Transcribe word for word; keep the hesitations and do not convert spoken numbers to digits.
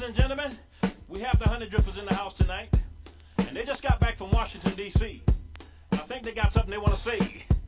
and gentlemen, we have the Honey Drippers in the house tonight, and they just got back from Washington, D C I think they got something they want to say.